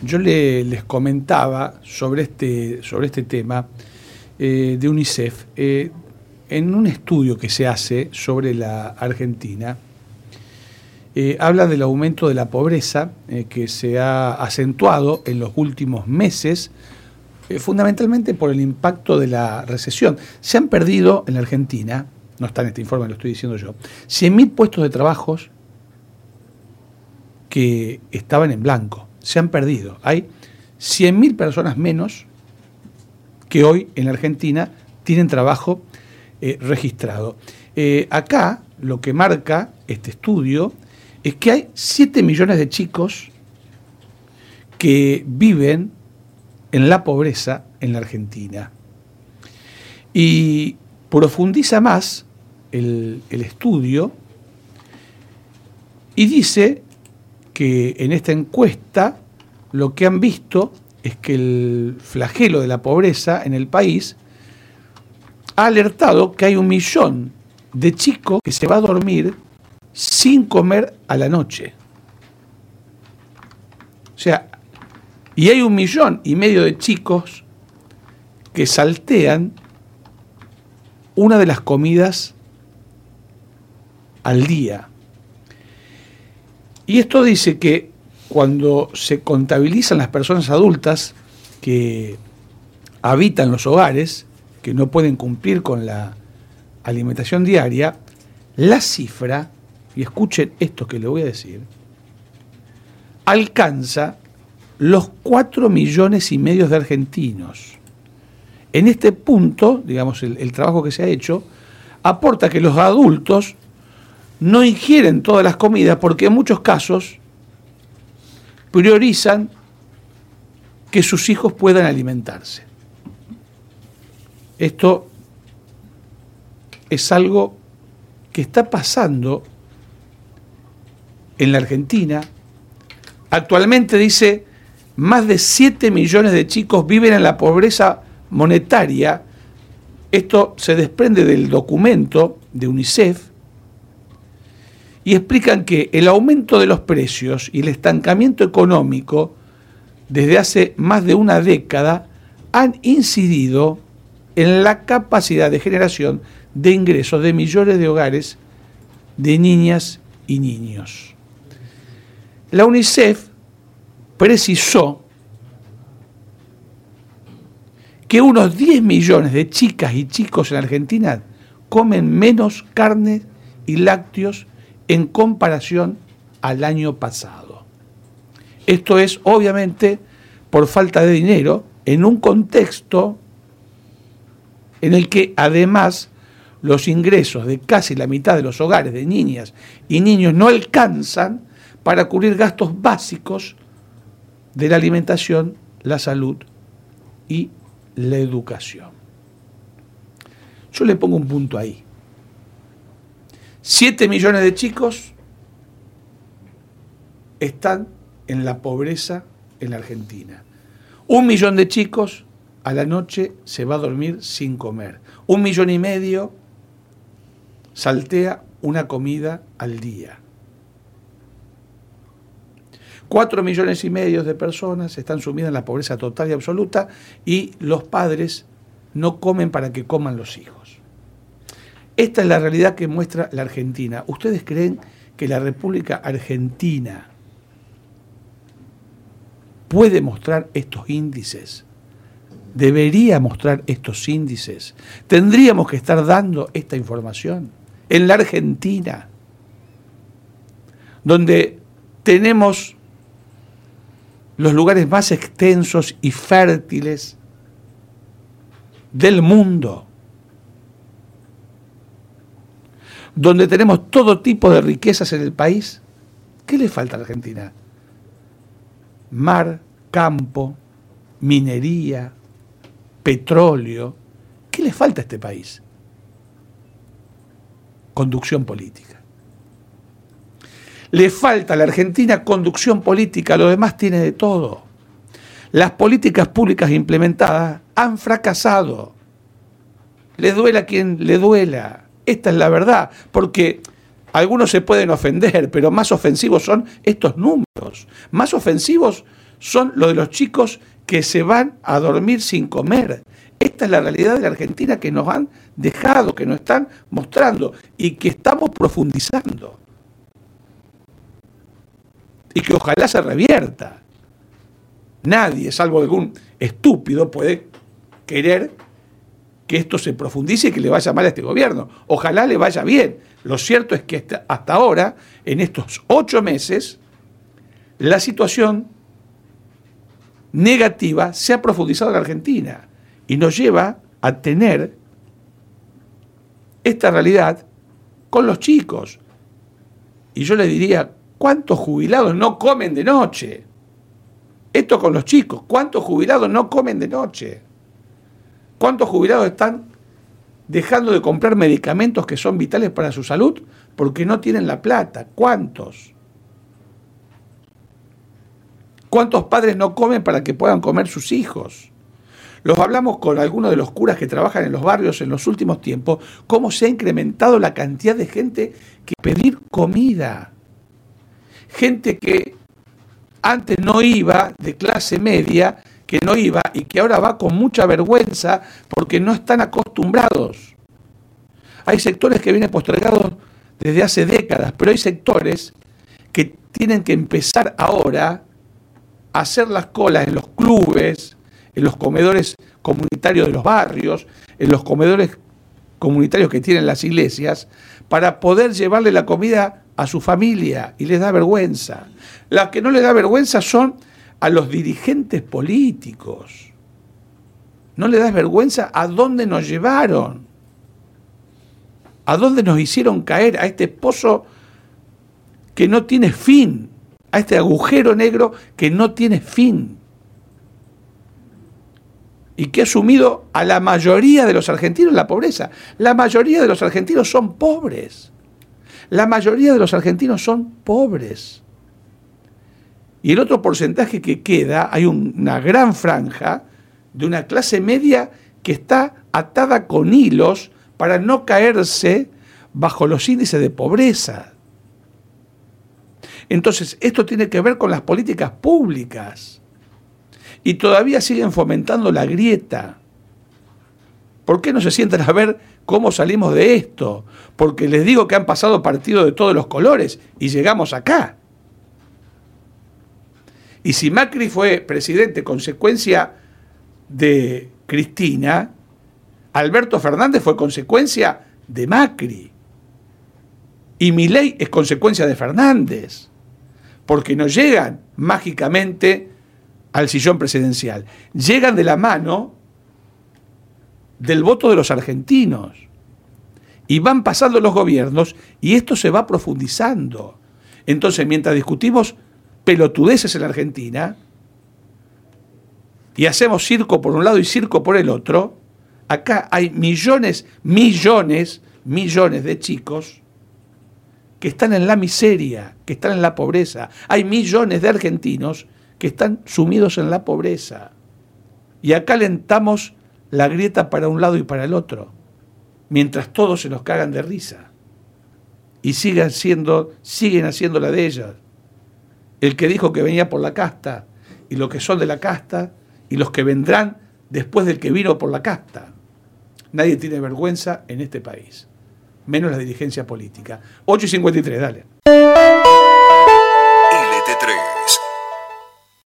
yo les comentaba sobre este tema de UNICEF. En un estudio que se hace sobre la Argentina, habla del aumento de la pobreza que se ha acentuado en los últimos meses, fundamentalmente por el impacto de la recesión. Se han perdido en la Argentina, no está en este informe, lo estoy diciendo yo, 100.000 puestos de trabajo que estaban en blanco. Se han perdido. Hay 100.000 personas menos que hoy en la Argentina tienen trabajo registrado. Acá lo que marca este estudio es que hay 7 millones de chicos que viven en la pobreza en la Argentina. Y profundiza más el estudio y dice que en esta encuesta lo que han visto es que el flagelo de la pobreza en el país ha alertado que hay 1 millón de chicos que se va a dormir sin comer a la noche. O sea, y hay 1,5 millones de chicos que saltean una de las comidas al día. Y esto dice que cuando se contabilizan las personas adultas que habitan los hogares, que no pueden cumplir con la alimentación diaria, la cifra, y escuchen esto que le voy a decir, alcanza los 4,5 millones de argentinos. En este punto, digamos, el trabajo que se ha hecho, aporta que los adultos no ingieren todas las comidas porque en muchos casos priorizan que sus hijos puedan alimentarse. Esto es algo que está pasando en la Argentina. Actualmente, dice, más de 7 millones de chicos viven en la pobreza monetaria. Esto se desprende del documento de UNICEF y explican que el aumento de los precios y el estancamiento económico desde hace más de una década han incidido en la capacidad de generación de ingresos de millones de hogares de niñas y niños. La UNICEF precisó que unos 10 millones de chicas y chicos en Argentina comen menos carne y lácteos en comparación al año pasado. Esto es, obviamente, por falta de dinero, en un contexto en el que, además, los ingresos de casi la mitad de los hogares de niñas y niños no alcanzan para cubrir gastos básicos de la alimentación, la salud y la educación. Yo le pongo un punto ahí. 7 millones de chicos están en la pobreza en la Argentina. 1 millón de chicos a la noche se va a dormir sin comer. 1,5 millones saltea una comida al día. 4,5 millones de personas están sumidas en la pobreza total y absoluta y los padres no comen para que coman los hijos. Esta es la realidad que muestra la Argentina. ¿Ustedes creen que la República Argentina puede mostrar estos índices? ¿Debería mostrar estos índices? ¿Tendríamos que estar dando esta información? En la Argentina, donde tenemos los lugares más extensos y fértiles del mundo, donde tenemos todo tipo de riquezas en el país, ¿qué le falta a la Argentina? Mar, campo, minería, petróleo. ¿Qué le falta a este país? Conducción política. Le falta a la Argentina conducción política, lo demás tiene de todo. Las políticas públicas implementadas han fracasado. Le duela a quien le duela. Esta es la verdad, porque algunos se pueden ofender, pero más ofensivos son estos números. Más ofensivos son los de los chicos que se van a dormir sin comer. Esta es la realidad de la Argentina que nos han dejado, que nos están mostrando y que estamos profundizando. Y que ojalá se revierta. Nadie, salvo algún estúpido, puede querer que esto se profundice y que le vaya mal a este gobierno. Ojalá le vaya bien. Lo cierto es que hasta ahora, en estos 8 meses, la situación negativa se ha profundizado en la Argentina y nos lleva a tener esta realidad con los chicos. Y yo les diría, ¿cuántos jubilados no comen de noche? Esto con los chicos, ¿cuántos jubilados no comen de noche? ¿Cuántos jubilados están dejando de comprar medicamentos que son vitales para su salud porque no tienen la plata? ¿Cuántos? ¿Cuántos padres no comen para que puedan comer sus hijos? Los hablamos con algunos de los curas que trabajan en los barrios en los últimos tiempos, cómo se ha incrementado la cantidad de gente que pedir comida. Gente que antes no iba, de clase media, que no iba y que ahora va con mucha vergüenza porque no están acostumbrados. Hay sectores que vienen postergados desde hace décadas, pero hay sectores que tienen que empezar ahora a hacer las colas en los clubes, en los comedores comunitarios de los barrios, en los comedores comunitarios que tienen las iglesias, para poder llevarle la comida a su familia, y les da vergüenza. Las que no les da vergüenza son a los dirigentes políticos. No les da vergüenza a dónde nos llevaron, a dónde nos hicieron caer, a este pozo que no tiene fin, a este agujero negro que no tiene fin, y que ha sumido a la mayoría de los argentinos en la pobreza. La mayoría de los argentinos son pobres. La mayoría de los argentinos son pobres. Y el otro porcentaje que queda, hay una gran franja de una clase media que está atada con hilos para no caerse bajo los índices de pobreza. Entonces, esto tiene que ver con las políticas públicas. Y todavía siguen fomentando la grieta. ¿Por qué no se sientan a ver cómo salimos de esto? Porque les digo que han pasado partidos de todos los colores y llegamos acá. Y si Macri fue presidente consecuencia de Cristina, Alberto Fernández fue consecuencia de Macri. Y Milei es consecuencia de Fernández. Porque no llegan mágicamente al sillón presidencial. Llegan de la mano del voto de los argentinos. Y van pasando los gobiernos y esto se va profundizando. Entonces, mientras discutimos pelotudeces en la Argentina y hacemos circo por un lado y circo por el otro, acá hay millones de chicos que están en la miseria, que están en la pobreza. Hay millones de argentinos que están sumidos en la pobreza. Y acá alentamos la grieta para un lado y para el otro, mientras todos se nos cagan de risa. Y siguen haciendo la de ellas. El que dijo que venía por la casta, y los que son de la casta, y los que vendrán después del que vino por la casta. Nadie tiene vergüenza en este país, menos la dirigencia política. 8:53, dale.